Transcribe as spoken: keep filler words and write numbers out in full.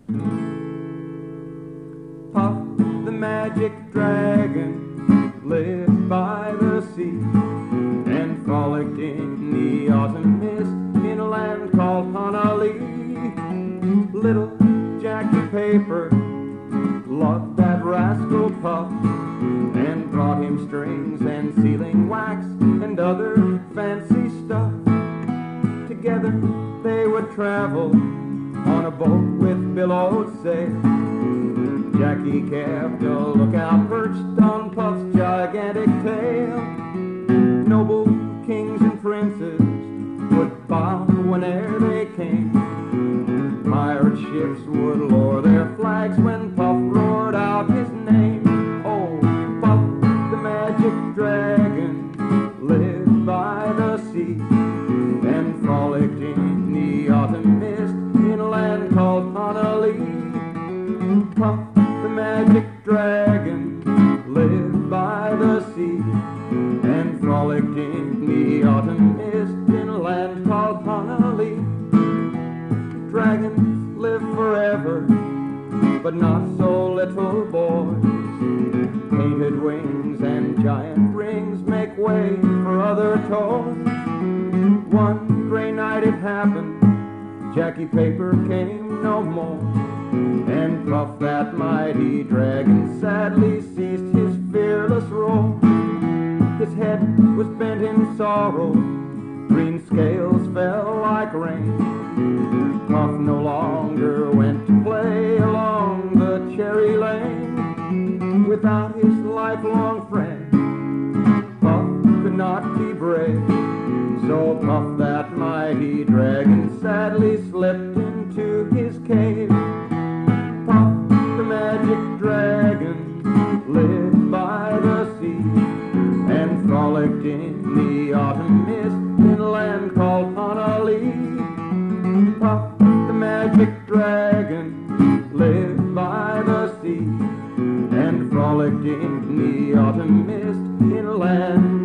Puff, the magic dragon, lived by the sea and frolicked in the autumn mist in a land called Honolulu. Little Jackie Paper loved that rascal Puff and brought him strings and sealing wax and other fancy stuff. Together they would travel on a boat with billowed sail. Jackie kept a lookout perched on Puff's gigantic tail. Noble kings and princes would bow whene'er they came. Pirate ships would lower their flags when Puff roared out his name. Oh, Puff, the magic dragon, lived by the sea and frolicked in the autumn mist in a land called Honolulu. Puff, the magic dragon, lived by the sea and frolicked in the autumn mist in a land called Honolulu. Dragons live forever, but not so little boys. Painted wings and giant rings make way for other toys. One gray night it happened, Jackie Paper came no more, and Puff, that mighty dragon, sadly ceased his fearless roar. His head was bent in sorrow, green scales fell like rain. Puff no longer went to play along the cherry lane. Without his lifelong friend, Puff could not be brave. So Puff, that mighty dragon, sadly slipped into his cave. Puff, the magic dragon, lived by the sea and frolicked in the autumn mist in a land called Honolulu. Puff, the magic dragon, lived by the sea and frolicked in the autumn mist in a land